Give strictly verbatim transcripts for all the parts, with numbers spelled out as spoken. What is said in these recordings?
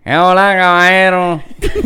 Hola, caballero.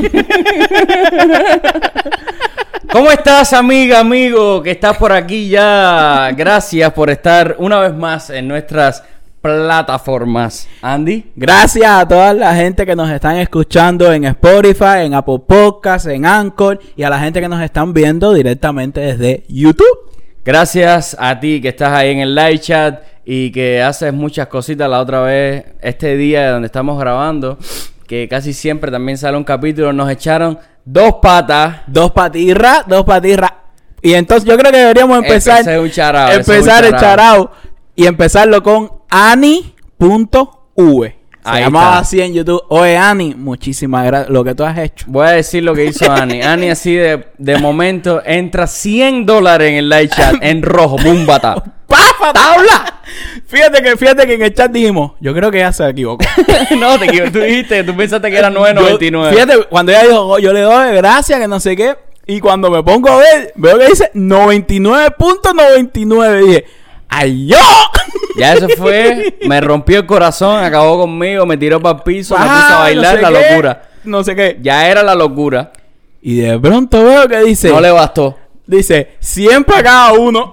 ¿Cómo estás, amiga, amigo? Que estás por aquí ya. Gracias por estar una vez más en nuestras plataformas. Andy. Gracias a toda la gente que nos están escuchando en Spotify, en Apple Podcasts, en Anchor y a la gente que nos están viendo directamente desde YouTube. Gracias a ti que estás ahí en el live chat y que haces muchas cositas. La otra vez, este día donde estamos grabando, que casi siempre también sale un capítulo, nos echaron dos patas. Dos patirras, dos patirras. Y entonces yo creo que deberíamos empezar, Ese es un charao, empezar ese es un el charao y empezarlo con Ani punto V. Se Ahí llamaba está. así en YouTube. Oye, Ani, muchísimas gracias. Lo que tú has hecho. Voy a decir lo que hizo Ani. Ani así de, de momento entra cien dólares en el live chat en rojo. ¡Bum, bata! ¡Pafa, tabla! Fíjate que, fíjate que en el chat dijimos, yo creo que ella se equivocó. No, te equivocaste. Tú dijiste, tú pensaste que era nueve noventa y nueve. Fíjate, cuando ella dijo, oh, yo le doy gracias, que no sé qué. Y cuando me pongo a ver, veo que dice noventa y nueve punto noventa y nueve. Dije, ¡ay, yo! Ya eso fue, me rompió el corazón, acabó conmigo, me tiró para el piso, me Ah, puso a bailar, no sé la qué, locura. No sé qué. Ya era la locura. Y de pronto veo que dice, No le bastó. dice, cien para cada uno.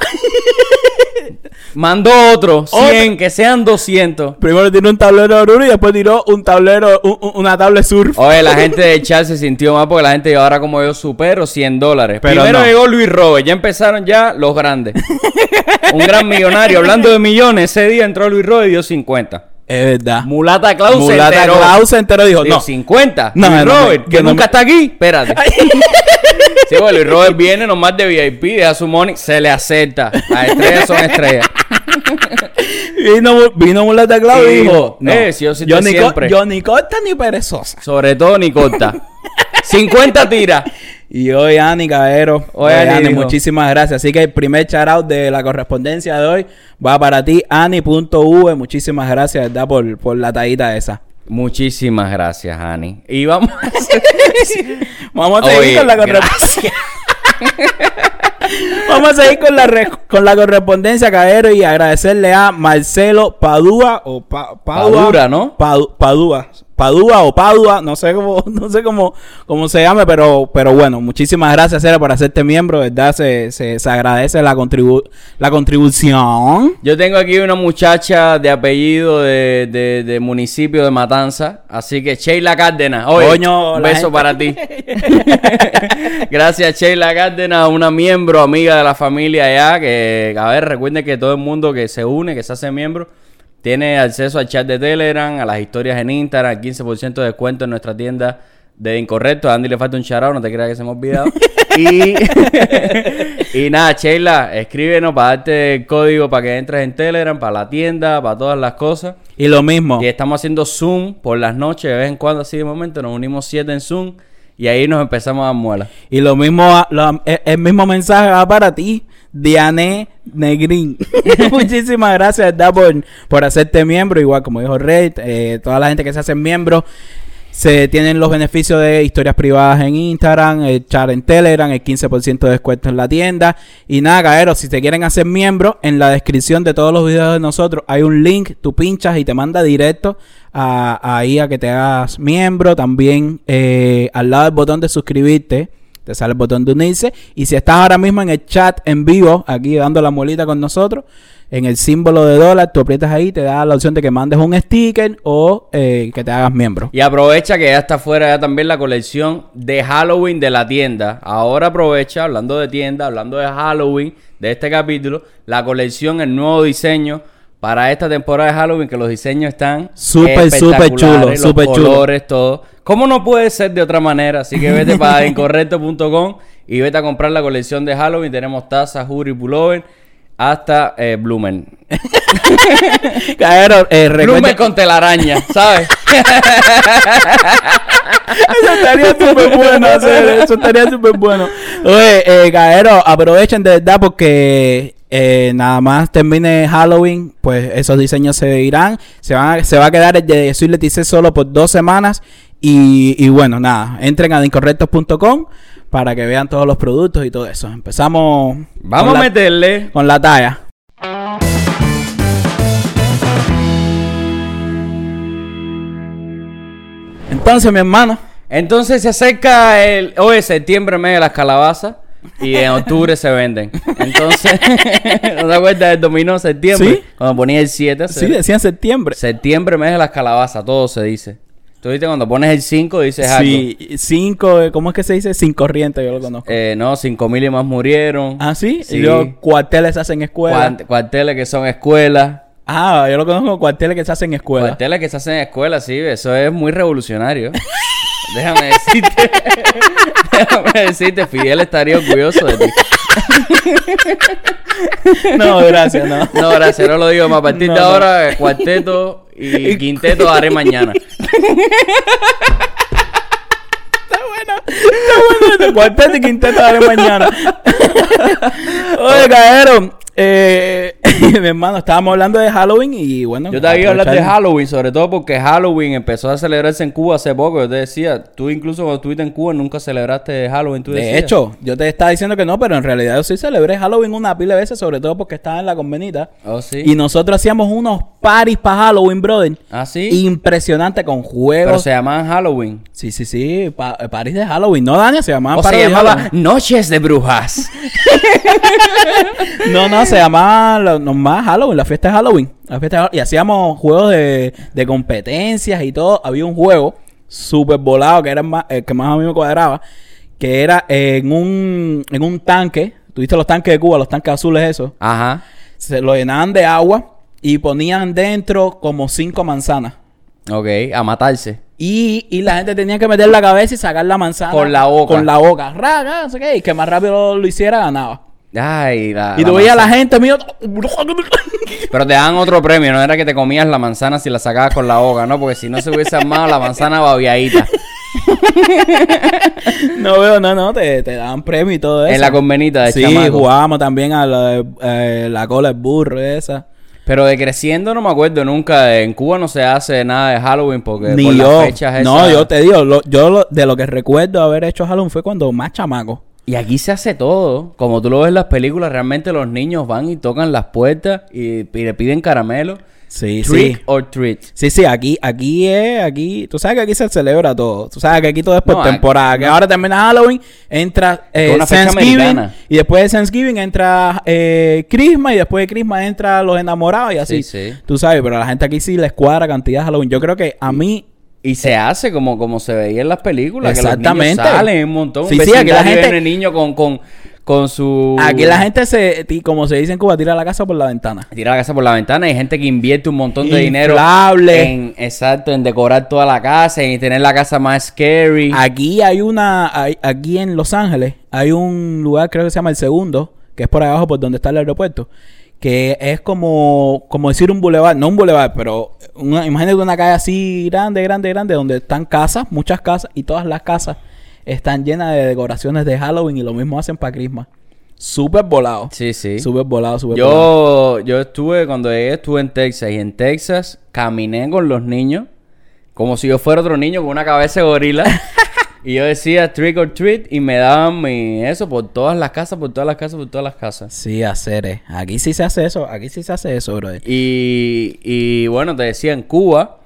Mandó otro, cien, que sean doscientos. Primero tiró un tablero de Oruro y después tiró un tablero, un- un- una tablet surf. Oye, la gente de chat se sintió mal porque la gente dijo, ahora como yo supero cien dólares. Pero Primero no. llegó Luis Robert, ya empezaron ya los grandes. Un gran millonario. Hablando de millones, ese día entró Luis Robert y dio cincuenta. Es verdad. Mulata Klaus se Mulata enteró. Klaus se enteró y dijo, Dijo, no. cincuenta. No, Luis no, Robert, no, que que no nunca me- está aquí. Espérate. Sí, bueno, Luis Robert viene nomás de V I P, deja su money, se le acepta. Las estrellas son estrellas. Vino, vino Mulata Klaus y Y dijo, dijo, no. eh, si yo soy yo, de ni siempre. co- yo ni corta ni perezosa. Sobre todo Nicorta. cincuenta tira. Y hoy, Ani, caballero. Hoy, Oye, Ani, Ani, dijo. muchísimas gracias. Así que el primer shoutout de la correspondencia de hoy va para ti, Ani punto V. Muchísimas gracias, ¿verdad? Por, por la tallita esa. Muchísimas gracias, Ani. Y vamos a hacer... Vamos a seguir Oye, con la correspondencia. Vamos a seguir con la, re- con la correspondencia, caballero, y agradecerle a Marcelo Padua o pa- Padua, Padura, ¿no? Padu- Padua, Padua o Padua, no sé cómo, no sé cómo, cómo se llame, pero, pero bueno, muchísimas gracias, Cera, por hacerte miembro, ¿verdad? Se, se, se agradece la contribu la contribución. Yo tengo aquí una muchacha de apellido de, de, de municipio de Matanza. Así que Sheila Cárdenas. Oye, Coño, un la beso gente- para ti. Gracias, Sheila Cárdenas, una miembro, amiga de la familia allá. Que, a ver, recuerden que todo el mundo que se une, que se hace miembro, tiene acceso al chat de Telegram, a las historias en Instagram, quince por ciento de descuento en nuestra tienda de Incorrecto. A Andy le falta un charao, no te creas que se me ha olvidado. y, y nada, Sheila, escríbenos para darte el código para que entres en Telegram, para la tienda, para todas las cosas. Y lo mismo. Y estamos haciendo Zoom por las noches, de vez en cuando, así de momento, nos unimos siete en Zoom y ahí nos empezamos a dar muelas. Y lo mismo, lo- el, el mismo mensaje va para ti, Diane Negrín. Muchísimas gracias, ¿verdad? Por, por hacerte miembro. Igual como dijo Rey, eh, toda la gente que se hace miembro se tienen los beneficios de historias privadas en Instagram, el chat en Telegram, el quince por ciento de descuento en la tienda. Y nada, caeros, si te quieren hacer miembro, en la descripción de todos los videos de nosotros hay un link, tú pinchas y te manda directo a, ahí a que te hagas miembro. También eh, al lado del botón de suscribirte te sale el botón de unirse. Y si estás ahora mismo en el chat en vivo, aquí dando la molita con nosotros, en el símbolo de dólar, tú aprietas ahí, te da la opción de que mandes un sticker o eh, que te hagas miembro. Y aprovecha que ya está fuera ya también la colección de Halloween de la tienda. Ahora aprovecha, hablando de tienda, hablando de Halloween, de este capítulo, la colección, el nuevo diseño para esta temporada de Halloween, que los diseños están Súper, súper chulo, los súper chulo. colores, todo. ¿Cómo no puede ser de otra manera? Así que vete para incorrecto punto com y vete a comprar la colección de Halloween. Tenemos tazas, hoodie, pullover, hasta eh, Blumen. Caero, eh, Blumen recuerda- con telaraña, ¿sabes? Eso estaría súper bueno hacer, eso estaría súper bueno. Oye, eh, Caero, aprovechen de verdad porque eh, nada más termine Halloween, pues esos diseños se irán. Se, van a- se va a quedar el de Soy Leticia solo por dos semanas. Y, y bueno, nada, entren a incorrectos punto com para que vean todos los productos y todo eso. Empezamos. Vamos con a la- meterle. con la talla. entonces, mi hermano. Entonces se acerca el... Hoy es septiembre, mes de las calabazas. Y en octubre se venden. Entonces, ¿no te acuerdas del dominó septiembre? ¿Sí? Cuando ponía el siete. Sí, decían septiembre. Septiembre, mes de las calabazas, todo se dice. Tú viste, cuando pones el cinco dices algo. Sí, cinco, ¿cómo es que se dice? Sin corriente, yo lo conozco. Eh, no, cinco mil y más murieron. Ah, ¿sí? Sí. Y luego cuarteles hacen escuelas. Cuart- cuarteles que son escuelas. Ah, yo lo conozco como cuarteles que se hacen escuelas. Cuarteles que se hacen en escuelas, sí. Eso es muy revolucionario. Déjame decirte. Déjame decirte, Fidel estaría orgulloso de ti. No, gracias, no. No, gracias, no lo digo más. A partir No, de no. ahora, cuarteto y quinteto haré mañana. Está bueno. Está bueno. Cuarteto y quinteto haré mañana. Oye, caballero. Eh, mi hermano, estábamos hablando de Halloween y bueno. Yo te había hablado de aprovechar- Halloween, sobre todo porque Halloween empezó a celebrarse en Cuba hace poco. Yo te decía, tú incluso cuando estuviste en Cuba nunca celebraste Halloween. Tú De decías. hecho, yo te estaba diciendo que no, pero en realidad yo sí celebré Halloween una pila de veces, sobre todo porque estaba en la convenita. Oh, sí. Y nosotros hacíamos unos parties para Halloween, brother. Ah, sí. Impresionante con juegos. Pero se llamaban Halloween. Sí, sí, sí. Pa parties de Halloween. No, Dania, se llamaban O se parties de llamaba Halloween. Noches de Brujas. No, no, se llamaba lo- nomás Halloween, la fiesta de Halloween. La fiesta de Halloween. Y hacíamos juegos de, de competencias y todo. Había un juego súper volado que era el, más, el que más a mí me cuadraba. Que era en un, en un tanque. ¿Tuviste los tanques de Cuba? Los tanques azules esos. Ajá. Se lo llenaban de agua y ponían dentro como cinco manzanas. Ok, a matarse. Y, y la gente tenía que meter la cabeza y sacar la manzana. Con la boca. Con la boca. Raga, no sé qué. Y que más rápido lo hiciera, ganaba. Ay, la, Y la tú veías a la manzana. gente, mío. Pero te dan otro premio, no era que te comías la manzana si la sacabas con la boca, ¿no? Porque si no se hubiese armado la manzana babiadita. No veo, no, no. Te, te daban premio y todo eso. En la convenita de Sí, chamaco. jugábamos también a la, de, eh, la cola del burro esa. Pero de creciendo no me acuerdo nunca. En Cuba no se hace nada de Halloween porque Ni por yo. las fechas No, esas- yo te digo, lo- yo lo- de lo que recuerdo haber hecho Halloween fue cuando más chamaco. Y aquí se hace todo. Como tú lo ves en las películas, realmente los niños van y tocan las puertas y, y le piden caramelo. Sí, Trick sí. or treat. Sí, sí, aquí, aquí es, aquí, tú sabes que aquí se celebra todo. Tú sabes que aquí todo es por No, temporada. aquí- Que ahora termina Halloween, entra eh, Es una fecha Thanksgiving, americana. y después de Thanksgiving entra eh, Christmas, y después de Christmas entra los enamorados y así. Sí, sí. Tú sabes, pero a la gente aquí sí les cuadra cantidad de Halloween. Yo creo que a mí... Y se hace como, como se veía en las películas. Exactamente. Que los niños salen un montón. Sí, un sí, aquí la vecindario gente- viene niño con, con, con su... Aquí la gente se, ti- como se dice en Cuba, tira la casa por la ventana. Tira la casa por la ventana. Hay gente que invierte un montón de dinero Inflable. en, exacto, en decorar toda la casa, en tener la casa más scary. Aquí hay una, hay- aquí en Los Ángeles, hay un lugar, creo que se llama El Segundo, que es por ahí abajo por donde está el aeropuerto, que es como, como decir un bulevar, no un bulevar, pero una, imagínate una calle así grande, grande, grande, donde están casas, muchas casas, y todas las casas están llenas de decoraciones de Halloween y lo mismo hacen para Christmas. Súper volado. Sí, sí. Súper volado, súper volado. Yo, yo estuve, cuando llegué, estuve en Texas. Y en Texas caminé con los niños como si yo fuera otro niño con una cabeza de gorila. Y yo decía trick or treat y me daban mi eso por todas las casas, por todas las casas, por todas las casas. Sí, hacer, eh. Aquí sí se hace eso, aquí sí se hace eso, brother. Y, y bueno, te decía, en Cuba,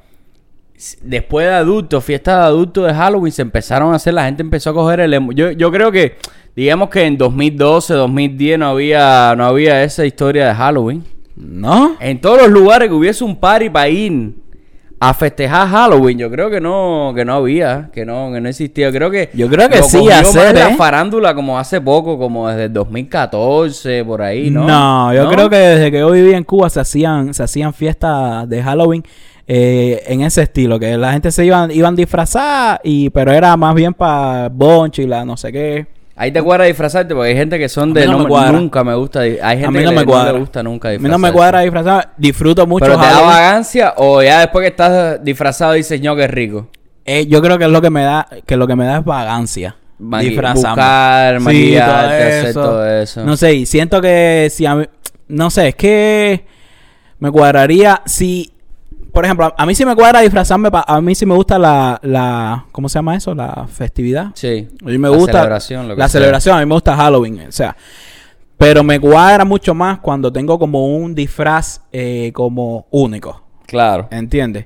s- después de adultos, fiestas de adultos de Halloween, se empezaron a hacer, la gente empezó a coger el... emo- Yo, yo creo que, digamos que en dos mil doce, dos mil diez no había, no había esa historia de Halloween. ¿No? En todos los lugares que hubiese un party para ir a festejar Halloween, yo creo que no, que no había, que no, que no existía. Creo que Yo creo que lo sí, cogió hacer, más la ¿eh? farándula como hace poco, como desde el dos mil catorce, por ahí, ¿no? No, yo creo que desde que yo vivía en Cuba se hacían, se hacían fiestas de Halloween eh, en ese estilo, que la gente se iban, iban disfrazada, y, pero era más bien para bonche y la no sé qué. Ahí te cuadra disfrazarte porque hay gente que son A de mí no me me- cuadra. nunca me gusta. di- Hay gente A mí que no le- me no cuadra. le gusta nunca A mí disfrazarse. no me cuadra disfrazar, disfruto mucho Pero te da Halloween. vagancia o ya después que estás disfrazado dices, no, qué rico. Eh, yo creo que es lo que me da, que lo que me da es vagancia. Maqui- Disfrazarme. buscar, Sí, maquillarte, todo hacer eso. todo eso. No sé, y siento que si a mí, no sé, es que me cuadraría si, por ejemplo, a, a mí sí me cuadra disfrazarme, pa- a mí sí me gusta la, la, ¿cómo se llama eso? La festividad. Sí. A mí me La gusta celebración, lo que la sea. celebración, a mí me gusta Halloween, o sea, pero me cuadra mucho más cuando tengo como un disfraz eh, como único, Claro. ¿entiendes?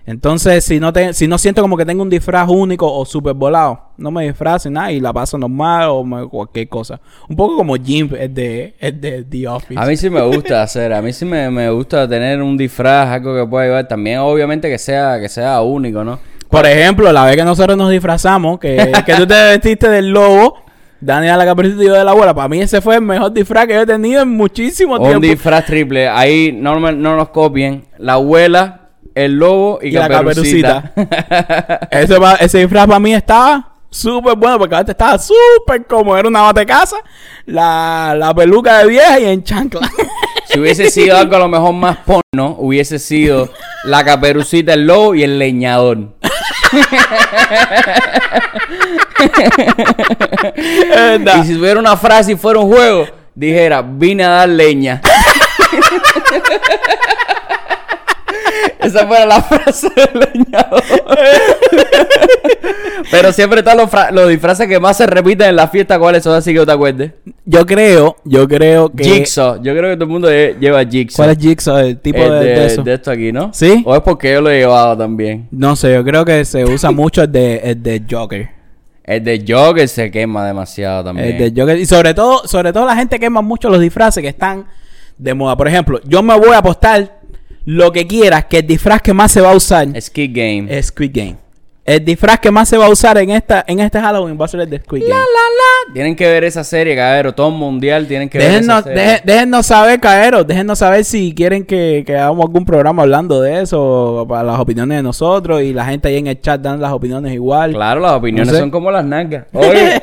Entonces, si no te, si no siento como que tengo un disfraz único o súper volado, no me disfrazo y nada y la paso normal o me, cualquier cosa. Un poco como Jim es de, es de The Office. A mí sí me gusta hacer, a mí sí me, me gusta tener un disfraz, algo que pueda llevar. También, obviamente, que sea, que sea único, ¿no? Por ejemplo, la vez que nosotros nos disfrazamos, que, que tú te vestiste del lobo, Dani a la caperucita y yo de la abuela. Para mí ese fue el mejor disfraz que yo he tenido en muchísimo Un tiempo. disfraz triple. Ahí no, me- no nos copien. La abuela, el lobo y, Y la caperucita. ese, pa- ese disfraz para mí estaba súper bueno porque antes estaba súper cómodo. Era una bata de casa, la, la peluca de vieja y en chancla. Si hubiese sido algo a lo mejor más porno, hubiese sido la caperucita, el lobo y el leñador. Es verdad. Y si tuviera una frase y fuera un juego, dijera, vine a dar leña. Esa fuera la frase del leñador. Pero siempre están los, fra- los disfraces que más se repiten en la fiesta. ¿Cuáles son? Así que no te acuerdes. Yo creo, yo creo que... Jigsaw. Yo creo que todo el mundo lle- lleva Jigsaw. ¿Cuál es Jigsaw? El tipo El de, de, de eso. de esto aquí, ¿no? ¿Sí? O es porque yo lo he llevado también. No sé, yo creo que se usa mucho el de, el de Joker. El de Joker se quema demasiado también. El de Joker. Y sobre todo, sobre todo la gente quema mucho los disfraces que están de moda. Por ejemplo, yo me voy a apostar lo que quieras que el disfraz que más se va a usar Skid Game. es Squid Game. El disfraz que más se va a usar en esta en este Halloween va a ser el de Squid Game. Tienen que ver esa serie, cabrero. Todo mundial tienen que ver Déjennos, esa serie. deje- déjennos saber, caeros. Déjennos saber si quieren que, que hagamos algún programa hablando de eso, para las opiniones de nosotros. Y la gente ahí en el chat dan las opiniones igual. Claro, las opiniones No sé. son como las nalgas. Oye.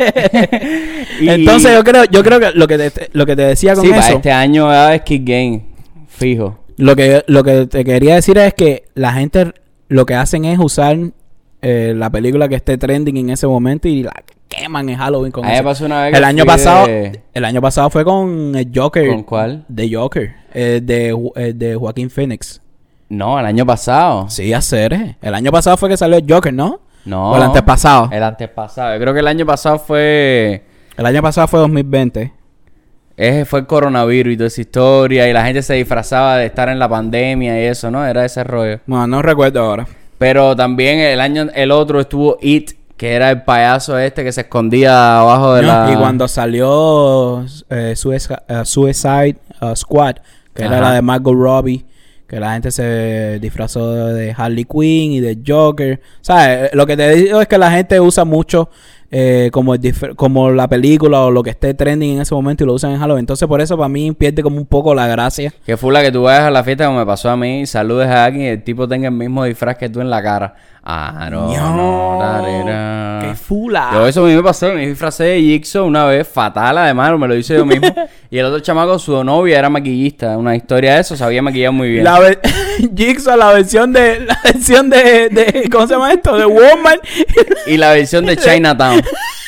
Y- Entonces yo creo, yo creo que lo que te, lo que te decía con sí, para eso, este año es Skid Game. Fijo. lo que lo que te quería decir es que la gente lo que hacen es usar eh, la película que esté trending en ese momento y la queman en Halloween con A mí me eso. pasó una vez que El año fui pasado, de- el año pasado fue con el Joker. ¿Con cuál? De Joker, eh, de Ju- eh, de Joaquín Phoenix. No, el año pasado. Sí, hacer. eh. El año pasado fue que salió el Joker, ¿no? No. O el antepasado. El antepasado. Yo creo que el año pasado fue... El año pasado fue dos mil veinte. Ese fue el coronavirus y toda esa historia. Y la gente se disfrazaba de estar en la pandemia y eso, ¿no? Era ese rollo. Bueno, no recuerdo ahora. Pero también el año... El otro estuvo It, que era el payaso este que se escondía abajo de No, la... Y cuando salió eh, Suicide, eh, Suicide uh, Squad, que era Ajá. la de Margot Robbie, que la gente se disfrazó de Harley Quinn y de Joker. ¿Sabes? Lo que te digo es que la gente usa mucho eh, como, el dif- como la película o lo que esté trending en ese momento y lo usan en Halloween. Entonces, por eso para mí pierde como un poco la gracia. Que fue la que tú vayas a la fiesta como me pasó a mí, saludes a alguien y el tipo tenga el mismo disfraz que tú en la cara. Ah, no, no, tarera. ¡Qué fula! Yo eso a mí me pasó, me disfracé de Jigsaw una vez, fatal además, me lo hice yo mismo. Y el otro chamaco, su novia, era maquillista, una historia de eso, sabía maquillar muy bien. La ve- Jigsaw, la versión de... La versión de, de... ¿Cómo se llama esto? De Woman. Y la versión de Chinatown.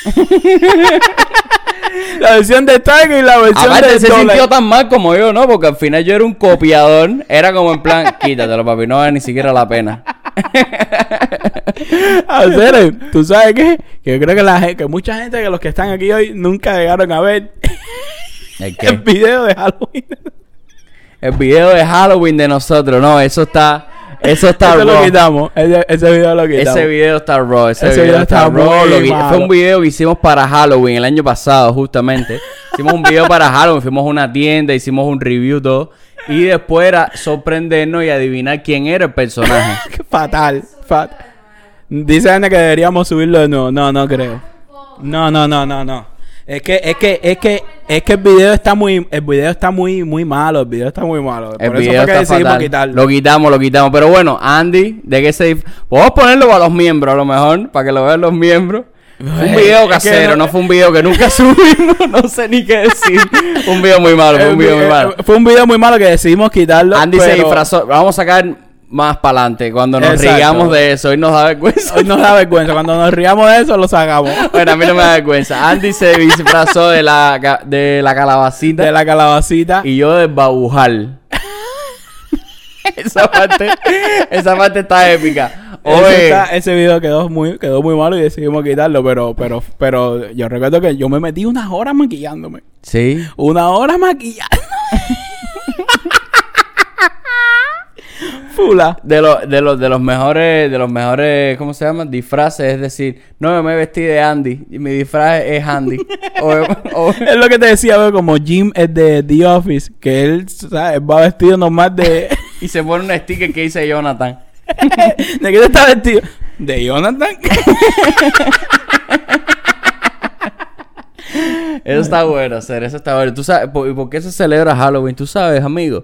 La versión de Tiger y la versión Aparte de se Dollar. sintió tan mal como yo, ¿no? Porque al final yo era un copiador, era como en plan, quítatelo papi, no vale ni siquiera la pena. A ver, ¿tú sabes qué? Que yo creo que, la, gen- que mucha gente que los que están aquí hoy nunca llegaron a ver ¿El el qué? video de Halloween. El video de Halloween de nosotros, no, eso está, eso está Ese lo raw. quitamos. Ese, ese video lo quitamos. Ese video está raw, ese, Ese video, video está está raw. muy Lo que- malo. fue un video que hicimos para Halloween el año pasado, justamente. Hicimos un video para Halloween, fuimos a una tienda, hicimos un review, todo. Y después era sorprendernos y adivinar quién era el personaje. Qué fatal. Fat. Dice Ana que deberíamos subirlo de nuevo. No, no creo. No, no, no, no, no. Es que, es que, es que, es que el video está muy, el video está muy, muy malo. El video está muy malo. El Por eso video fue que está decidimos fatal. quitarlo. Lo quitamos, lo quitamos. Pero bueno, Andy, ¿de qué se dif- Podemos ponerlo para los miembros, a lo mejor, para que lo vean los miembros. Fue un Ey, video es que casero, no- no fue un video que nunca subimos. No sé ni qué decir. Un video muy malo, fue un video muy Eh, malo. eh, Fue un video muy malo que decidimos quitarlo. Andy se pero disfrazó. Vamos a sacar más para adelante cuando nos Exacto. rigamos de eso. Hoy nos da vergüenza. Hoy nos da vergüenza. Cuando nos riamos de eso, lo sacamos. Bueno, a mí no me da vergüenza. Andy se disfrazó de la, ca- de la calabacita De la calabacita. y yo del babujal. esa parte, esa parte está épica. Ese, Oye, está- ese video quedó muy, quedó muy malo y decidimos quitarlo. Pero, pero, pero yo recuerdo que yo me metí unas horas maquillándome. sí. Una hora maquillando. Fula. De, lo, de, los, de los mejores, de los mejores, ¿cómo se llama? Disfraces, es decir, no me vestí de Andy, y mi disfraz es Andy. o, o, Es lo que te decía, veo, como Jim es de The Office, que él, ¿sabes? Va vestido nomás de... y se pone un sticker que dice Jonathan. ¿De qué te está vestido? De Jonathan. Eso está bueno, hacer, eso está bueno. ¿Tú sabes por, por qué se celebra Halloween? ¿Tú sabes, amigo?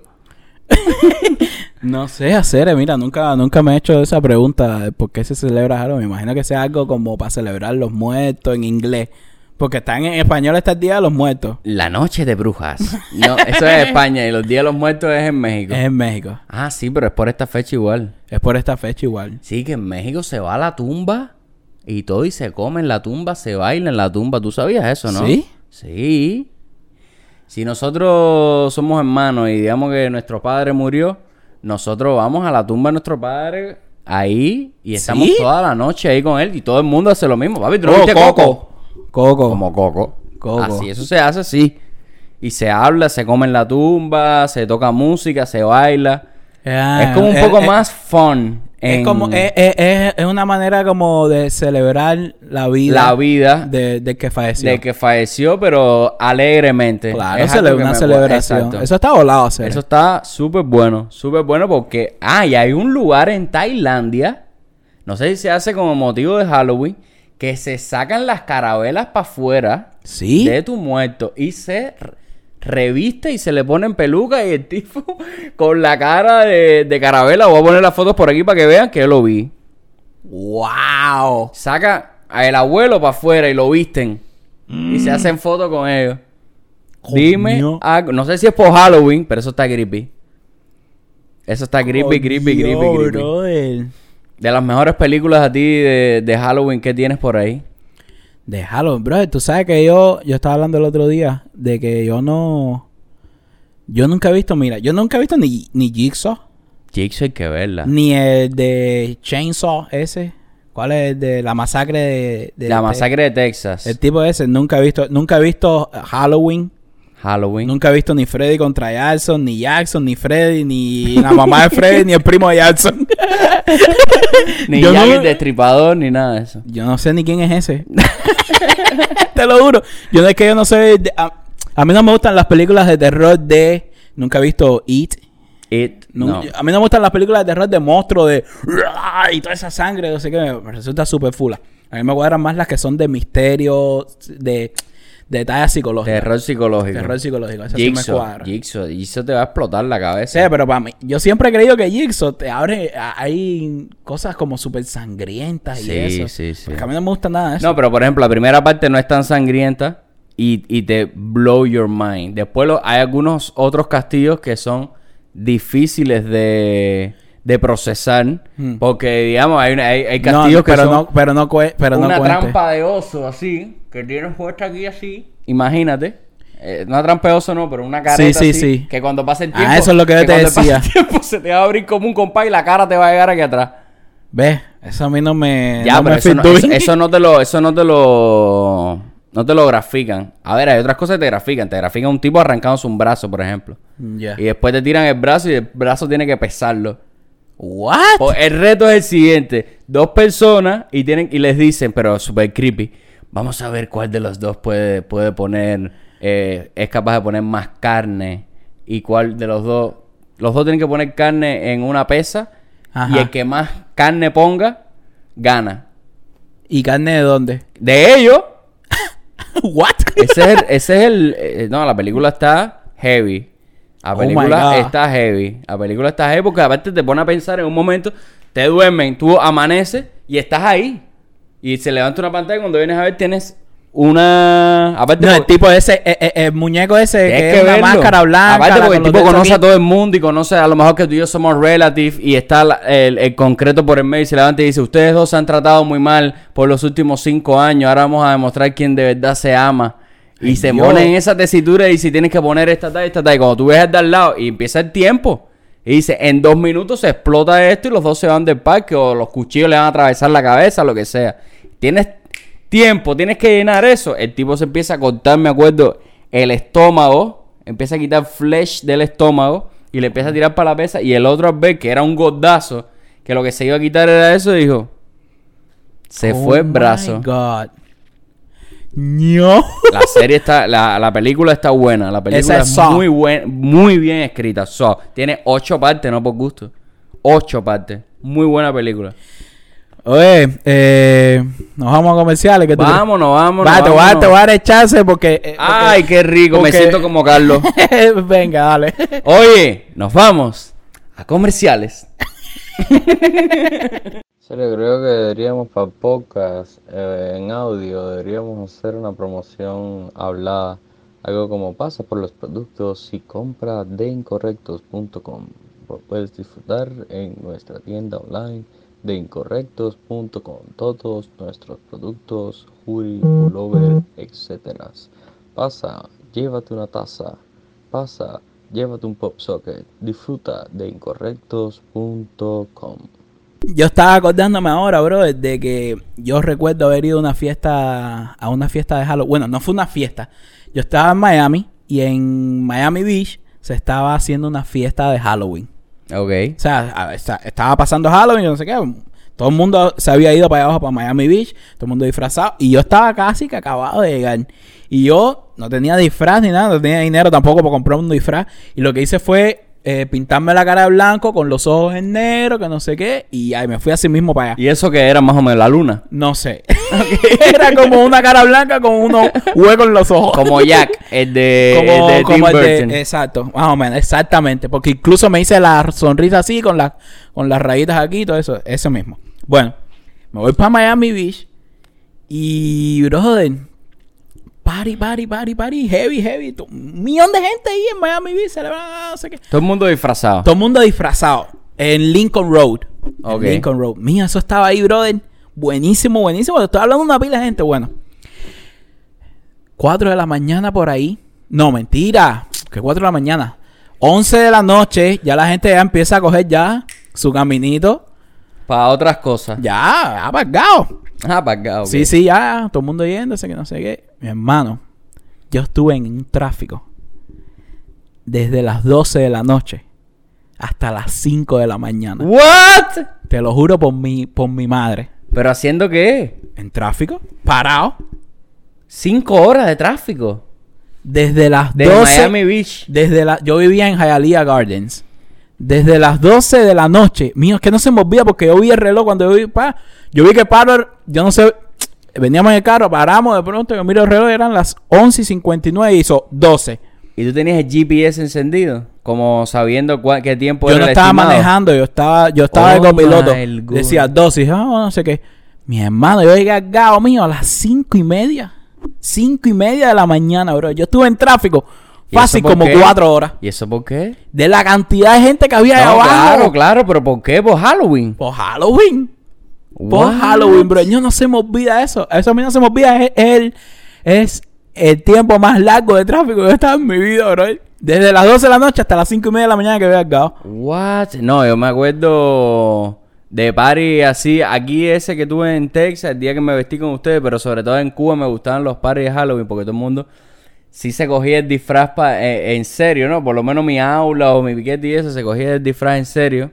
No sé, hacer, mira, nunca, nunca me he hecho esa pregunta de por qué se celebra Halloween. Me imagino que sea algo como para celebrar los muertos en inglés. Porque están en español está el Día de los Muertos. La Noche de Brujas. No, eso es España y los Días de los Muertos es en México. Es en México. Ah, sí, pero es por esta fecha igual. Es por esta fecha igual. Sí, que en México se va a la tumba y todo y se come en la tumba, se baila en la tumba. ¿Tú sabías eso, no? ¿Sí? Sí. Si nosotros somos hermanos y digamos que nuestro padre murió, nosotros vamos a la tumba de nuestro padre ahí y estamos ¿Sí? toda la noche ahí con él y todo el mundo hace lo mismo. Papi, ¿tú no Oh, viste Coco. Coco? Coco. Como Coco. Coco. Así, eso se hace así. Y se habla, se come en la tumba, se toca música, se baila. Ah, es como un eh, poco eh, más fun. Es en como es, es, es, es una manera como de celebrar la vida, la vida de, de que falleció. de que falleció, pero alegremente. Claro, Es cele- algo que una me- celebración. Exacto. Eso está volado a hacer. Eso está súper bueno, súper bueno porque... Ah, y hay un lugar en Tailandia, no sé si se hace como motivo de Halloween, que se sacan las carabelas para afuera ¿Sí? de tu muerto y se re- reviste y se le ponen pelucas y el tipo con la cara de, de carabela. Voy a poner las fotos por aquí para que vean que yo lo vi. ¡Wow! Saca al abuelo para afuera y lo visten y se hacen fotos con ellos. Dime Coño. algo. No sé si es por Halloween, pero eso está creepy. Eso está creepy, creepy, creepy, Coño, creepy. brother. De las mejores películas a ti de, de Halloween que tienes por ahí. De Halloween, brother. Tú sabes que yo... Yo estaba hablando el otro día de que yo no... Yo nunca he visto... Mira, yo nunca he visto ni, ni Jigsaw. Jigsaw hay que verla. Ni el de Chainsaw ese. ¿Cuál es el de la masacre de... de La de- masacre de Texas. El tipo ese. Nunca he visto... Nunca he visto Halloween. Halloween. Nunca he visto ni Freddy contra Jackson, ni Jackson, ni Freddy, ni la mamá de Freddy, ni el primo de Jackson. Ni yo Jack no- el Destripador, ni nada de eso. Yo no sé ni quién es ese. Te lo juro. Yo no es que yo no sé... de- a, a mí no me gustan las películas de terror de... Nunca he visto It. It, Nu- no. A mí no me gustan las películas de terror de monstruos, de... Y toda esa sangre, no sé qué. Me resulta súper fula. A mí me cuadran más las que son de misterio, de... De detalles psicológicos. Terror psicológico. Terror psicológico. Eso sí me Jigsaw. cuadra. Jigsaw. Jigsaw te va a explotar la Sí, cabeza. pero para mí, yo siempre he creído que Jigsaw te abre, a- hay cosas como súper sangrientas y Sí, eso. sí, sí. Porque a mí no me gusta nada de eso. No, pero por ejemplo, la primera parte no es tan sangrienta y, y te blow your mind. Después lo- hay algunos otros castillos que son difíciles de, de procesar. Hmm. Porque, digamos, hay, una- hay, hay No, castillos que pero son no, pero no, cue- pero no una cuente. trampa de oso así, que tiene puesta aquí así. Imagínate. Eh, una trampa de oso no, pero una careta Sí, sí, así, sí. que cuando pase el Ah, tiempo... eso es lo que yo te cuando pase decía. el tiempo se te va a abrir como un compás y la cara te va a llegar aquí atrás. ¿Ves? Eso a mí no me... Ya, no pero me eso fit no, doing. eso, eso no te lo, eso no te lo, no te lo grafican. A ver, hay otras cosas que te grafican. Te grafican un tipo arrancándose un brazo, por ejemplo. Ya. Y después te tiran el brazo y el brazo tiene que pesarlo. ¿What? Pues el reto es el siguiente. Dos personas y tienen y les dicen, pero super creepy, vamos a ver cuál de los dos puede, puede poner, eh, es capaz de poner más carne. Y cuál de los dos, los dos tienen que poner carne en una pesa. Ajá. Y el que más carne ponga, gana. ¿Y carne de dónde? De ellos, ¿What? ese es el, ese es el eh, no, la película está heavy. La Oh my película God. está heavy. La película está heavy porque aparte te pone a pensar en un momento, te duermen, tú amaneces y estás ahí. Y se levanta una pantalla y cuando vienes a ver tienes una... Aparte No, el porque- tipo ese, eh, eh, el muñeco ese tienes que que es una verlo. máscara blanca. Aparte porque el con los tipo dedos conoce a aquí. todo el mundo y conoce a lo mejor que tú y yo somos relative y está la- el, el concreto por el medio y se levanta y dice, ustedes dos se han tratado muy mal por los últimos cinco años, ahora vamos a demostrar quién de verdad se ama. Y Ay, se Dios. pone en esa tesitura y si tienes que poner esta talla, esta talla. Cuando tú ves al de al lado y empieza el tiempo y dice, en dos minutos se explota esto y los dos se van del parque o los cuchillos le van a atravesar la cabeza, lo que sea. Tienes tiempo, tienes que llenar eso. El tipo se empieza a cortar, me acuerdo, el estómago. Empieza a quitar flesh del estómago y le empieza a tirar para la pesa. Y el otro al ver que era un gordazo, que lo que se iba a quitar era eso, dijo... Se Oh fue el my brazo. God. No. La serie está... La, la película está buena. La película Esa es es Saw. muy buena, muy bien escrita. Saw. Tiene ocho partes, no por gusto. Ocho partes. Muy buena película. Oye, eh, nos vamos a comerciales. ¿Qué tú crees? Vámonos, vámonos, Va, te voy a dar- vámonos. te voy a dar el chance porque... eh, Ay, qué rico. porque- Me siento como Carlos. Venga, dale. Oye, nos vamos a comerciales. Serio, creo que deberíamos para podcast eh, en audio, deberíamos hacer una promoción hablada. Algo como pasa por los productos y compra de incorrectos punto com. Puedes disfrutar en nuestra tienda online de incorrectos punto com todos nuestros productos, hoodie, pullover, etcétera. Pasa, llévate una taza. Pasa, llévate un pop socket. Disfruta de incorrectos punto com. Yo estaba acordándome ahora, bro, de que yo recuerdo haber ido a una fiesta, a una fiesta de Halloween. Bueno, no fue una fiesta. Yo estaba en Miami y en Miami Beach se estaba haciendo una fiesta de Halloween. Ok. O sea, a- esta- estaba pasando Halloween, no sé qué. Todo el mundo se había ido para allá abajo, para Miami Beach. Todo el mundo disfrazado. Y yo estaba casi que acabado de llegar. Y yo no tenía disfraz ni nada. No tenía dinero tampoco para comprar un disfraz. Y lo que hice fue eh, pintarme la cara de blanco con los ojos en negro, que no sé qué. Y ahí me fui así mismo para allá. ¿Y eso que era más o menos la luna? No sé. Era como una cara blanca con unos huecos en los ojos. Como Jack, el de, como, el de como Tim el de- Burton. exacto, más o menos, exactamente. Porque incluso me hice la sonrisa así con, la, con las rayitas aquí y todo eso. Eso mismo. Bueno, me voy para Miami Beach. Y, brother, party, party, party, party, heavy, heavy. to- Un millón de gente ahí en Miami Beach celebrando, no sé qué. Todo el mundo disfrazado. Todo el mundo disfrazado. En Lincoln Road. En Ok. Lincoln Road. Mira, eso estaba ahí, brother. Buenísimo, buenísimo. Estoy hablando de una pila de gente. Bueno. Cuatro de la mañana por ahí. No, mentira. Que cuatro de la mañana. Once de la noche. Ya la gente ya empieza a coger ya su caminito. Para otras cosas. Ya, apagado. Ah, para acá, ok. Sí, sí, ya. Todo el mundo yéndose, que no sé qué. Mi hermano. Yo estuve en un tráfico. Desde las doce de la noche. Hasta las cinco de la mañana. ¿What? Te lo juro por mi, por mi madre. ¿Pero haciendo qué? En tráfico. Parado. Cinco horas de tráfico. Desde las De doce. Miami Beach. Desde la, yo vivía en Hialeah Gardens. Desde las doce de la noche. Mío, es que no se me olvida porque yo vi el reloj cuando yo vi. Pa, yo vi que paro. Yo no sé. Veníamos en el carro, paramos de pronto. Yo miro el reloj, eran las once y cincuenta y nueve. Hizo doce. ¿Y tú tenías el G P S encendido? Como sabiendo cuál, qué tiempo Yo era no el estaba estimado. manejando. Yo estaba, yo estaba de Oh copiloto. my God. Decía doce. Y dije, ah, no sé qué. Mi hermano, yo llegué al gao mío a las cinco y media. Cinco y media de la mañana, bro. Yo estuve en tráfico. ¿Y eso Fácil por como qué? cuatro horas. ¿Y eso por qué? De la cantidad de gente que había ahí No, abajo. claro, claro, pero ¿por qué? ¿Por Halloween? Por Halloween. Por What? Halloween, bro. Yo no se me olvida eso. Eso a mí no se me olvida. Es el, es el tiempo más largo de tráfico que yo he estado en mi vida, bro. Desde las doce de la noche hasta las cinco y media de la mañana que había cargado. What? No, yo me acuerdo de party así. Aquí ese que tuve en Texas, el día que me vestí con ustedes, pero sobre todo en Cuba me gustaban los parties de Halloween porque todo el mundo sí se cogía el disfraz pa, eh, en serio, ¿no? Por lo menos mi aula o mi piquete y eso se cogía el disfraz en serio.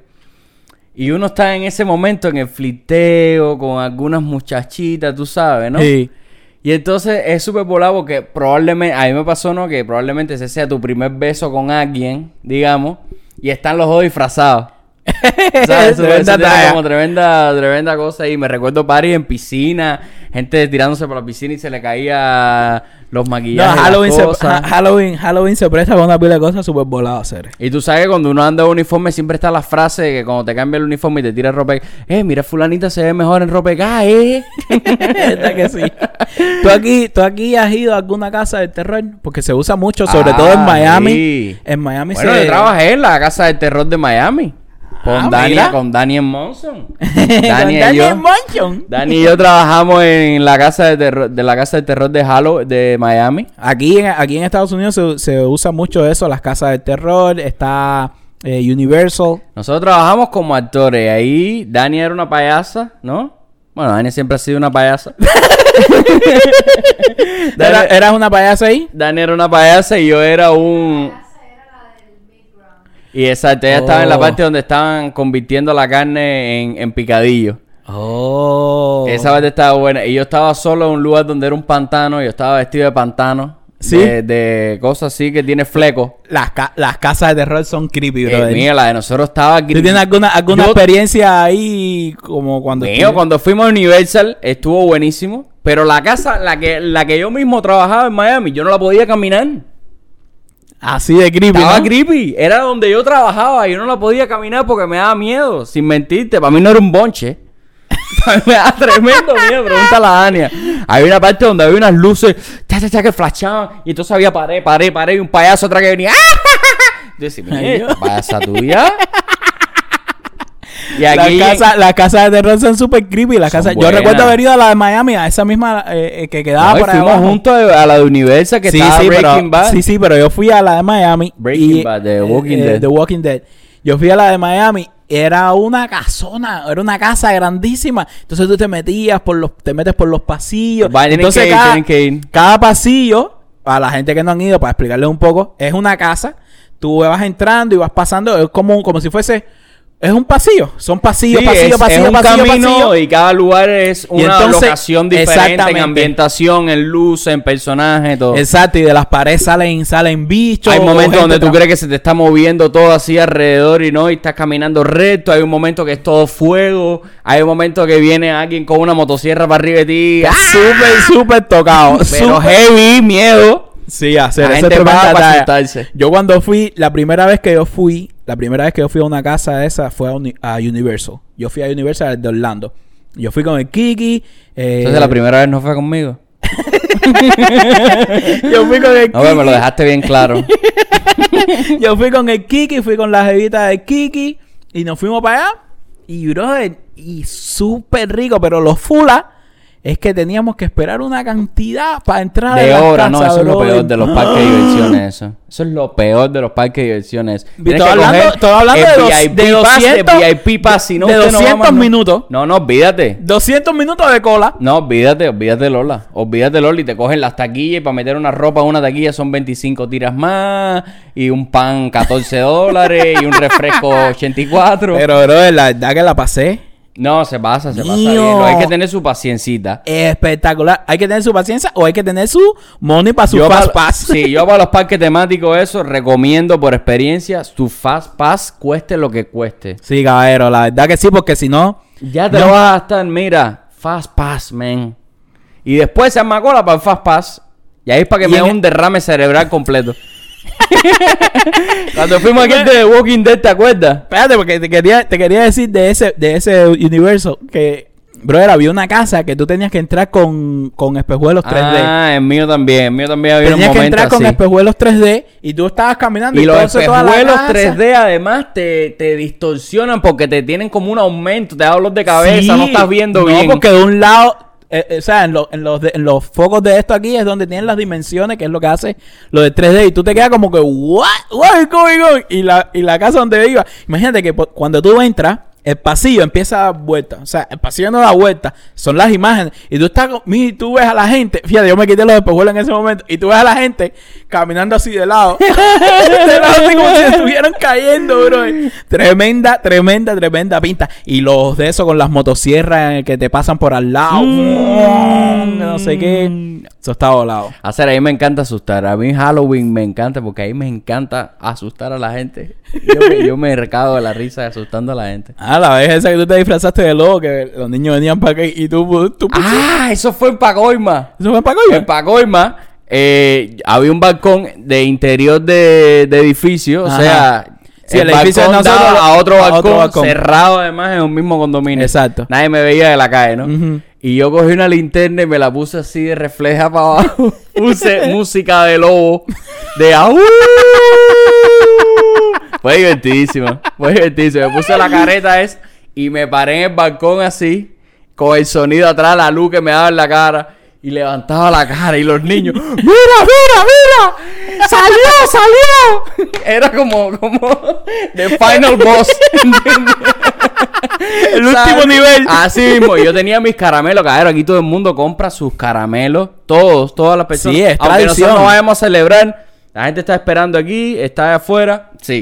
Y uno está en ese momento en el flirteo con algunas muchachitas, tú sabes, ¿no? Sí. Y entonces es súper volado porque probablemente, a mí me pasó, ¿no? Que probablemente ese sea tu primer beso con alguien, digamos, y están los dos disfrazados. ¿Sabes? Eso, Tremenda eso tiene talla. como tremenda, tremenda cosa. Y me recuerdo party en piscina, gente tirándose por la piscina y se le caía los No, maquillajes. las Halloween, se, cosas. ha- Halloween, Halloween se presta para una pila de cosas súper voladas, hacer. Y tú sabes que cuando uno anda de uniforme siempre está la frase de que cuando te cambia el uniforme y te tira ropa, eh, mira fulanita se ve mejor en ropa acá, eh. Esta que sí. ¿Tú aquí, ¿Tú aquí has ido a alguna casa del terror? Porque se usa mucho, sobre Ah, todo en Miami. sí. En Miami Bueno, se... yo trabajé en la casa del terror de Miami. Con Ah, Daniel, mira. con Daniel Monson. Con Dani y yo. Daniel Monchon. Dani y yo trabajamos en la casa de terror, de la casa de terror de Halloween de Miami. Aquí en, aquí en Estados Unidos se, se usa mucho eso, las casas del terror, está eh, Universal. Nosotros trabajamos como actores. Ahí Dani era una payasa, ¿no? Bueno, Dani siempre ha sido una payasa. ¿Era, Dani, ¿Eras una payasa ahí? Dani era una payasa y yo era un... Y exacto, ella oh. estaba en la parte donde estaban convirtiendo la carne en, en picadillo. Oh. Esa parte estaba buena. Y yo estaba solo en un lugar donde era un pantano. Yo estaba vestido de pantano. ¿Sí? De, de cosas así que tiene flecos. Las, ca las casas de terror son creepy, bro. Eh, mira, la de nosotros estaba creepy. ¿Tú tienes alguna, alguna yo, experiencia ahí como cuando... Mío, estuve... cuando fuimos a Universal estuvo buenísimo. Pero la casa, la que, la que yo mismo trabajaba en Miami, yo no la podía caminar. Así de creepy, Estaba ¿no? creepy. Era donde yo trabajaba y yo no la podía caminar porque me daba miedo. Sin mentirte, para mí no era un bonche. Me da tremendo miedo, pregúntale a Ania. Había una parte donde había unas luces cha, cha, cha, que flashaban. Y entonces había pared, pared, pared. Y un payaso atrás que venía. Yo decía, mira, esta payasa tuya. Y aquí las casas la casa de terror son súper creepy. La casa, yo recuerdo haber ido a la de Miami, a esa misma eh, que quedaba no, por ahí. Fuimos abajo. juntos a la de Universal que sí, estaba sí, Breaking pero, Bad. Sí, sí, pero yo fui a la de Miami. Breaking y, Bad, The Walking eh, Dead. The Walking Dead. Yo fui a la de Miami. Era una casona, era una casa grandísima. Entonces tú te metías por los, te metes por los pasillos. Va, Entonces que ir, cada, que ir. cada pasillo, para la gente que no han ido, para explicarles un poco, es una casa. Tú vas entrando y vas pasando, es como, como si fuese, es un pasillo. Son pasillos, sí, pasillo, es, pasillo, es un pasillo, camino pasillo. Y cada lugar es una entonces, locación diferente en ambientación, en luz, en personaje, todo. Exacto, y de las paredes salen, salen bichos. Hay momentos donde tú crees que se te está moviendo todo así alrededor y no, y estás caminando recto. Hay un momento que es todo fuego. Hay un momento que viene alguien con una motosierra para arriba de ti. ¡Ah! Súper, súper tocado. Pero super heavy, miedo. Sí, hacer la eso gente va para asustarse. Yo cuando fui, la primera vez que yo fui, la primera vez que yo fui a una casa esa fue a, Uni a Universal. Yo fui a Universal de Orlando. Yo fui con el Kiki. Eh... Entonces la primera vez no fue conmigo. Yo fui con el Kiki. No, pero me lo dejaste bien claro. Yo fui con el Kiki, fui con la jevita del Kiki y nos fuimos para allá. Y brother, y súper rico, pero los fulas es que teníamos que esperar una cantidad para entrar de a la hora, casa, no, eso bro. es lo peor de los parques de diversiones, eso. Eso es lo peor de los parques de diversiones. Estoy hablando, estoy hablando de, dos, de doscientos, de V I P pass, si no, de doscientos no minutos. No, no, olvídate. doscientos minutos de cola. No, olvídate, olvídate Lola. Olvídate Lola y te cogen las taquillas y para meter una ropa en una taquilla son veinticinco tiras más y un pan catorce dólares y un refresco ochenta y cuatro. Pero, bro, la verdad que la pasé. No, se pasa, se pasa bien. Lo hay que tener su paciencita. Espectacular. Hay que tener su paciencia o hay que tener su money para su yo Fast pa Pass. Sí, yo para los parques temáticos eso recomiendo por experiencia su Fast Pass cueste lo que cueste. Sí, caballero, la verdad que sí, porque si no... Ya te no. lo vas a gastar, mira, Fast Pass, man. Y después se arma cola para el Fast Pass. Y ahí es para que me haga un derrame cerebral completo. Cuando fuimos aquí de The Walking Dead, ¿te acuerdas? Espérate, porque te quería, te quería decir de ese, de ese universo que, brother, había una casa que tú tenías que entrar con, con espejuelos tres D. Ah, el mío también, el mío también había tenías un momento que entrar así. con espejuelos tres D y tú estabas caminando y, y los todo espejuelos tres D además te, te distorsionan porque te tienen como un aumento, te da dolor de cabeza, sí, no estás viendo no, bien. No, porque de un lado... Eh, eh, o sea, en, lo, en, los de, en los focos de esto aquí es donde tienen las dimensiones, que es lo que hace lo de tres D. Y tú te quedas como que, what, what is going on? Y la, y la casa donde iba, imagínate que por, cuando tú entras, el pasillo empieza a dar vuelta. O sea, el pasillo no da vuelta, son las imágenes. Y tú estás, y tú ves a la gente, fíjate, yo me quité los espejuelos en ese momento. Y tú ves a la gente caminando así de lado. De lado, así como si estuvieran cayendo, bro. Tremenda, tremenda, tremenda pinta. Y los de eso con las motosierras que te pasan por al lado. Mm. No sé qué. Eso está volado. Hacer, a mí me encanta asustar. A mí Halloween me encanta porque a mí me encanta asustar a la gente. Yo me, yo me recago de la risa asustando a la gente. Ah, la vez esa que tú te disfrazaste de lobo, que los niños venían para acá y tú... tú ah, eso fue en Pacoima. ¿Eso fue en Pacoima? En Pacoima eh, había un balcón de interior de, de edificio. Ajá. O sea... Sí, el, el edificio de nosotros a otro, balcón, a otro balcón cerrado además en un mismo condominio. Exacto. Nadie me veía de la calle, ¿no? Uh-huh. Y yo cogí una linterna y me la puse así de refleja para abajo. Puse música de lobo. De ¡au! Fue divertidísimo. Fue divertidísimo. Me puse la careta esa y me paré en el balcón así, con el sonido atrás, la luz que me daba en la cara. Y levantaba la cara y los niños, ¡mira, mira, mira! ¡Salió, salió! Era como, como The Final Boss. El último nivel. Así mismo, yo tenía mis caramelos, cabrón. Aquí todo el mundo compra sus caramelos. Todos, todas las personas. Sí, es aunque tradición. Nosotros no vayamos a celebrar, la gente está esperando aquí, está afuera. Sí.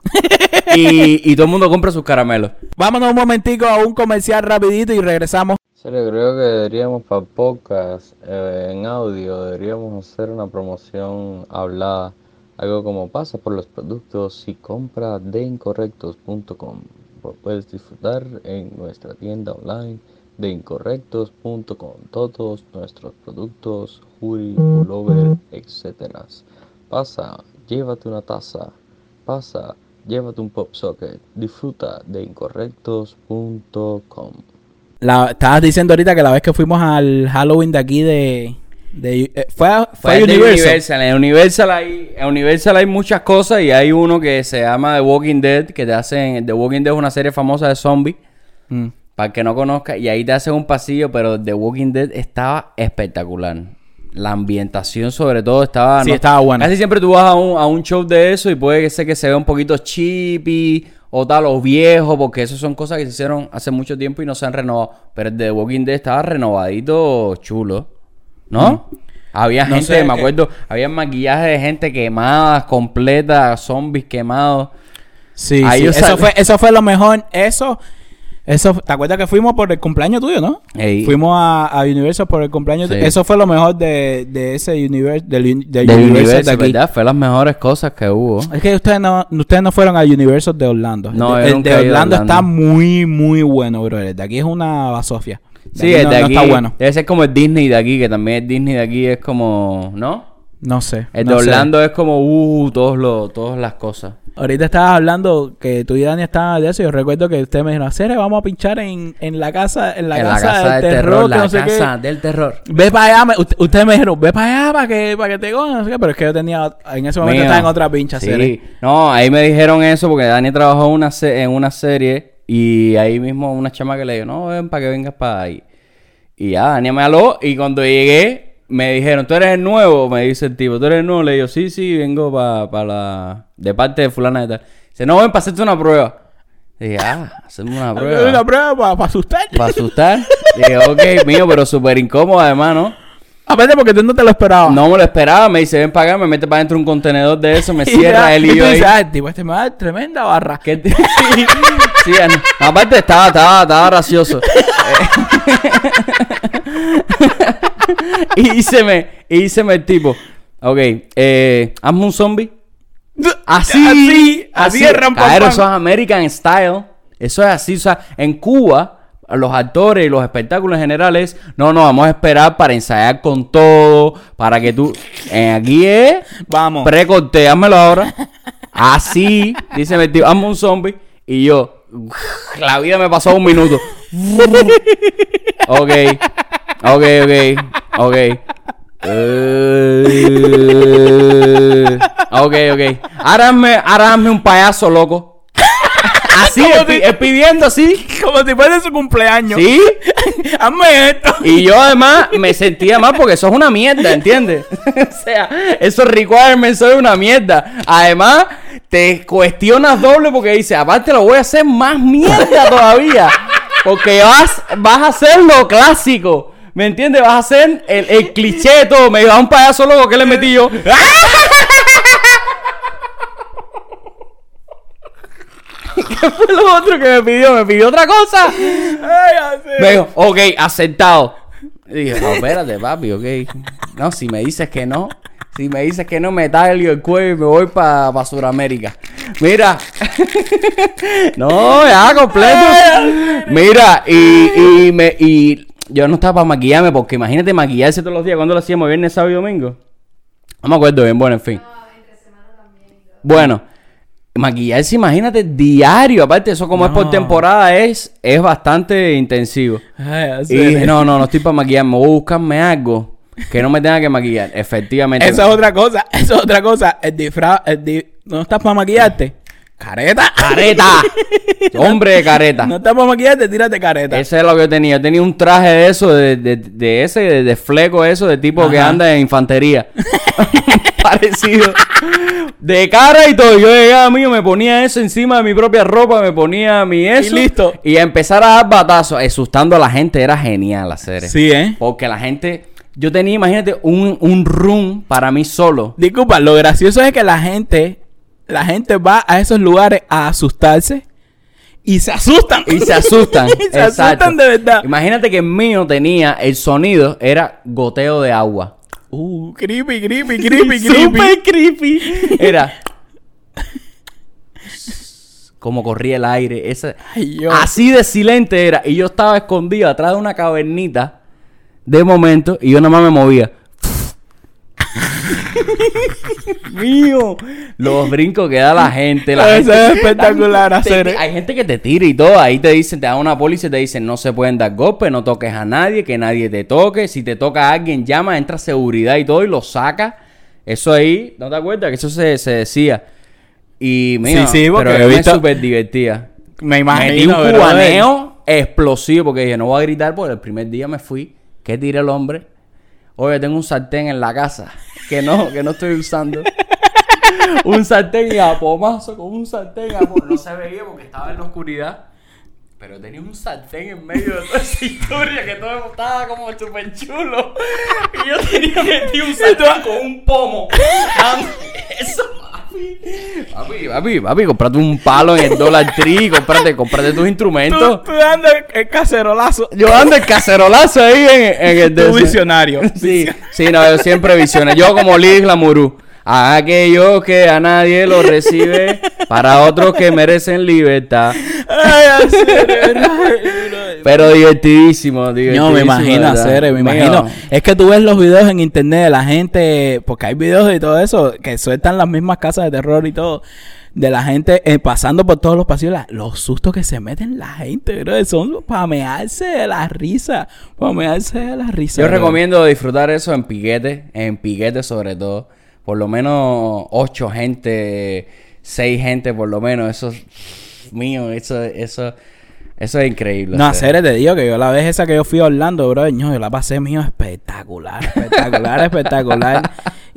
y, y todo el mundo compra sus caramelos. Vámonos un momentico a un comercial rapidito y regresamos. Serio, creo que deberíamos para podcast eh, en audio, deberíamos hacer una promoción hablada. Algo como pasa por los productos y compra de incorrectos punto com. Puedes disfrutar en nuestra tienda online de incorrectos punto com todos nuestros productos, hoodie, pullover, etcétera. Pasa, llévate una taza. Pasa, llévate un pop socket. Disfruta de incorrectos punto com. La, estabas diciendo ahorita que la vez que fuimos al Halloween de aquí de... de eh, fue a, fue Fue a de Universal. Universal. En Universal hay, en Universal hay muchas cosas y hay uno que se llama The Walking Dead, que te hacen... The Walking Dead es una serie famosa de zombies, Mm. para el que no conozca, y ahí te hacen un pasillo, pero The Walking Dead estaba espectacular. La ambientación sobre todo estaba... Sí, ¿no? estaba buena. Casi siempre tú vas a un, a un show de eso y puede ser que se vea un poquito cheapy o tal, o viejo, porque eso son cosas que se hicieron hace mucho tiempo y no se han renovado. Pero el de The Walking Dead estaba renovadito, chulo, ¿no? Mm. Había No gente, sé, me eh. acuerdo, había maquillaje de gente quemada, completa, zombies quemados. Sí, Ahí sí. yo Eso sal- fue, eso fue lo mejor. Eso, eso, ¿te acuerdas que fuimos por el cumpleaños tuyo, no? Ey. Fuimos a, a Universal por el cumpleaños Sí. tuyo. Eso fue lo mejor de, de ese universo, del, uni- del Del Universal universo, de aquí. ¿verdad? Fue las mejores cosas que hubo. Es que ustedes no, ustedes no fueron al Universal de Orlando. No, el yo de, el nunca de he ido a Orlando, Orlando. está muy, muy bueno, bro. El de aquí es una basofia. De Sí, aquí el no, de no aquí está bueno. debe ser como el Disney de aquí, que también el Disney de aquí es como, ¿no? No sé. El no de sé. Orlando es como, uh, todos los, todas las cosas. Ahorita estabas hablando que tú y Dani estaban de eso. Yo recuerdo que ustedes me dijeron, Cere, vamos a pinchar en, en la casa, en la, en casa, la casa del del terror, terror, que la no sé casa qué. del terror. Ve para allá, me- usted- ustedes me dijeron, ve para allá para que, para que te cojan, no sé qué, pero es que yo tenía, en ese momento Mío. estaba en otra pincha, Sí, Cere. no, ahí me dijeron eso porque Dani trabajó en una, se- en una serie y ahí mismo una chama que le dijo, no, ven para que vengas para ahí. Y ya, Dani me habló y cuando llegué me dijeron, ¿tú eres el nuevo? Me dice el tipo, ¿tú eres el nuevo? Le digo, sí, sí, vengo para la... de parte de fulana de tal. Dice, no, ven para hacerte una prueba. Dije, ah, hacerme una prueba. Una prueba para, para asustar. ¿Para asustar? Dije, ok, mío, pero súper incómodo además, ¿no? Aparte porque tú no te lo esperabas. No me lo esperaba, me dice, ven para acá, me mete para dentro un contenedor de eso, me Y cierra ya, él y y tú yo ahí. dices, ah, el tipo este me va a dar tremenda barra. ¿Qué te- sí, sí, an- aparte estaba, estaba, estaba gracioso. y díceme, y díceme el tipo, ok, eh, hazme un zombie. Así, Así, así es, ram, pam, Claro, pam. eso es American Style. Eso es así, o sea, en Cuba, los actores y los espectáculos en general es, no, no, vamos a esperar para ensayar con todo, para que tú, eh, aquí es, Vamos. precorte, házmelo ahora. Así, dice mi tío, hazme un zombie. Y yo, la vida me pasó un minuto. Ok, ok, ok, ok. Eh, ok, ok. Ahora hazme, ahora hazme un payaso loco. Así, Como es, si- pi- es pidiendo así. Como si fuera su cumpleaños. Sí. Hazme esto. Y yo además me sentía mal porque eso es una mierda, ¿entiendes? O sea, esos requirements son una mierda. Además, te cuestionas doble porque dices, aparte lo voy a hacer más mierda todavía. Porque vas, vas a hacer lo clásico. ¿Me entiendes? Vas a hacer el, el cliché de todo. Me dijo, a un payaso loco que le metí yo. ¿Qué fue lo otro que me pidió? ¿Me pidió otra cosa? Ay, así. Me dijo, ok, aceptado. Y dije, no, espérate, papi, ok. No, si me dices que no, si me dices que no, me talio el cuello y me voy para pa Sudamérica. Mira. No, ya, completo. Mira, y, y, me, y yo no estaba para maquillarme, porque imagínate maquillarse todos los días. ¿Cuándo lo hacíamos? ¿Viernes, sábado y domingo? No me acuerdo bien, bueno, en fin. Bueno, maquillarse, imagínate, diario. Aparte, eso como es por No. temporada, es, es bastante intensivo. Ay, así. Y dije, no, no, no estoy para maquillarme. Voy a buscarme algo que no me tenga que maquillar. Efectivamente. Eso es otra cosa. Eso es otra cosa. El disfraz. El di- ¿No estás para maquillarte? Careta. ¡Careta! Hombre de careta. No estás para maquillarte, tírate careta. Ese es lo que yo tenía. Yo tenía un traje de eso, de, de, de ese, de, de fleco eso, de tipo que Ajá. anda en infantería. Parecido. De cara y todo. Yo llegaba mío, me ponía eso encima de mi propia ropa, me ponía mi eso. Y listo. Y a empezar a dar batazos, asustando a la gente. Era genial hacer eso. Sí, ¿eh? Porque la gente... Yo tenía, imagínate, un, un room para mí solo. Disculpa, lo gracioso es que la gente la gente va a esos lugares a asustarse y se asustan. Y se asustan. Y se asustan de verdad. Imagínate que el mío tenía, el sonido era goteo de agua. Uh, creepy, creepy, creepy, creepy. Super creepy. Era como corría el aire. Ese, Ay, Dios. así de silente era. Y yo estaba escondido atrás de una cavernita de momento y yo nada más me movía. Mío, los brincos que da la gente, la Eso gente es espectacular te- hacer. hay gente que te tira y todo, ahí te dicen, te dan una póliza y te dicen no se pueden dar golpes, no toques a nadie, que nadie te toque, si te toca a alguien llama, entra seguridad y todo y lo saca. Eso ahí, ¿no te acuerdas? Que eso se, se decía. Y mira, Sí, sí, porque pero he yo me visto- súper divertía. Me Metí imagino, un brother. cubaneo explosivo porque dije, no voy a gritar porque el primer día me fui. ¿Qué tiré el hombre? Oye, tengo un sartén en la casa que no, que no estoy usando. Un sartén y a pomazo con un sartén a po- no se veía porque estaba en la oscuridad. Pero tenía un sartén en medio de toda esa historia que todo estaba como súper chulo. Y yo tenía metido un sartén con un pomo. Eso, papi. Papi, papi, papi, comprate un palo en el Dollar Tree, comprate, comprate tus Tú, instrumentos. tú dando el, el cacerolazo. Yo ando el cacerolazo ahí en, en el Tu de- visionario. Sí, sí, no, yo siempre visioné. Yo como Liz Lamurú. A aquellos que a nadie lo recibe, para otros que merecen libertad. Ay, hacer, brother. Pero divertidísimo, divertidísimo. No, me imagino ¿verdad? hacer, me Mío. imagino. Es que tú ves los videos en internet de la gente, porque hay videos y todo eso, que sueltan las mismas casas de terror y todo, de la gente eh, pasando por todos los pasillos, la- los sustos que se meten la gente, bro, son para mearse de la risa, para mearse de la risa. Yo bro. recomiendo disfrutar eso en piquete, en piquete sobre todo. Por lo menos ocho gente, seis gente por lo menos. Eso es mío, eso, eso, eso es increíble. No, hacer. hacer, te digo que yo la vez esa que yo fui a Orlando, bro, ño, yo la pasé mío espectacular, espectacular, espectacular.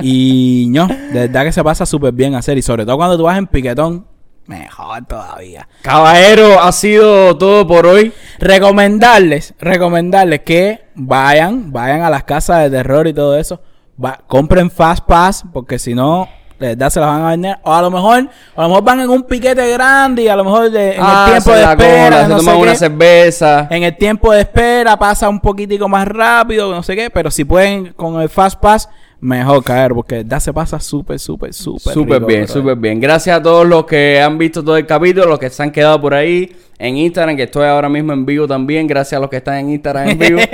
Y ño, de verdad que se pasa súper bien hacer. Y sobre todo cuando tú vas en piquetón, mejor todavía. Caballero, ha sido todo por hoy. Recomendarles, recomendarles que vayan, vayan a las casas de terror y todo eso. Va, compren Fast Pass, porque si no, de verdad se las van a vender. O a lo mejor, a lo mejor van en un piquete grande y a lo mejor de, en Ah, el tiempo se de la espera, cola, se no toman sé una qué. cerveza. En el tiempo de espera pasa un poquitico más rápido, no sé qué, pero si pueden con el Fast Pass, mejor caer, porque de verdad se pasa súper, súper, súper Súper rico, bien, bro. súper bien. Gracias a todos los que han visto todo el capítulo, los que se han quedado por ahí en Instagram, que estoy ahora mismo en vivo también. Gracias a los que están en Instagram en vivo.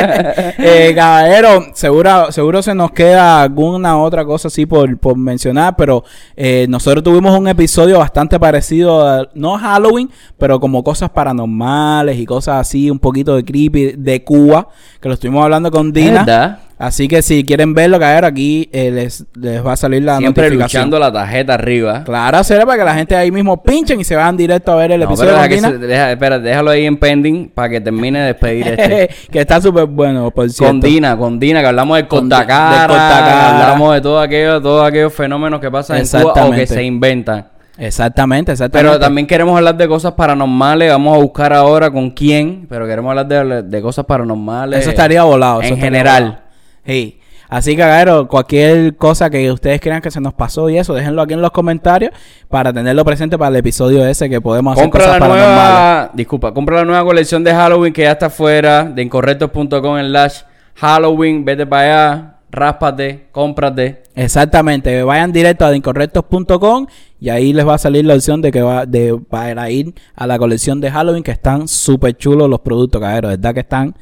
eh, caballero, seguro, seguro se nos queda alguna otra cosa así por, por mencionar, pero eh, nosotros tuvimos un episodio bastante parecido, a, no Halloween, pero como cosas paranormales y cosas así, un poquito de creepy de Cuba, que lo estuvimos hablando con Dina. ¿Verdad? Así que si quieren verlo, caballero, aquí eh, les, les va a salir la Siempre notificación. luchando la tarjeta arriba. Claro, será para que la gente ahí mismo pinchen y se vayan directo a ver el No, episodio pero con deja que Dina. se- deja- espera, déjalo ahí en pending para que termine de despedir este. Que está súper bueno, por cierto. Con Dina, con Dina, que hablamos del Con Di- cortacara, del cortacara. hablamos de todo aquello, todos aquellos fenómenos que pasan en Cuba o que Exactamente. se inventan. Exactamente, exactamente. Pero también queremos hablar de cosas paranormales. Vamos a buscar ahora con quién, pero queremos hablar de, de cosas paranormales. Eso estaría volado. En eso estaría general. volado. Sí. Así que, caballero, cualquier cosa que ustedes crean que se nos pasó y eso, déjenlo aquí en los comentarios para tenerlo presente para el episodio ese que podemos hacer Compra cosas la paranormales. nueva, disculpa, compra la nueva colección de Halloween que ya está afuera, de incorrectos punto com slash Halloween. Vete para allá, ráspate, cómprate. Exactamente, vayan directo a incorrectos punto com y ahí les va a salir la opción de que va de para ir a la colección de Halloween, que están súper chulos los productos, caballero, verdad que están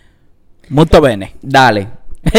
muy bene. Dale.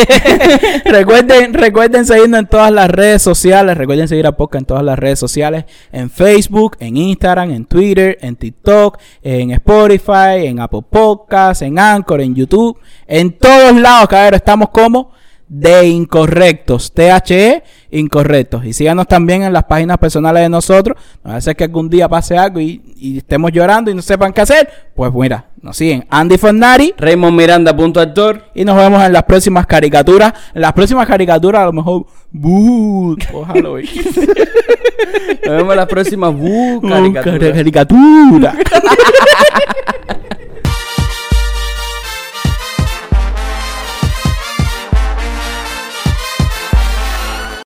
recuerden, recuerden seguirnos en todas las redes sociales. Recuerden seguir a Podcast en todas las redes sociales. En Facebook, en Instagram, en Twitter, en TikTok, en Spotify, en Apple Podcasts, en Anchor, en YouTube. En todos lados, cabrón, estamos como de Incorrectos. T H E Incorrectos. Y síganos también en las páginas personales de nosotros. No va a ser que algún día pase algo y, y estemos llorando y no sepan qué hacer. Pues mira, nos siguen Andy Fornari. Raymond Miranda punto actor. Y nos vemos en las próximas caricaturas. En las próximas caricaturas, a lo mejor. ¡Bú! O Halloween. Nos vemos en las próximas uh, Uh, caricaturas. caricatura.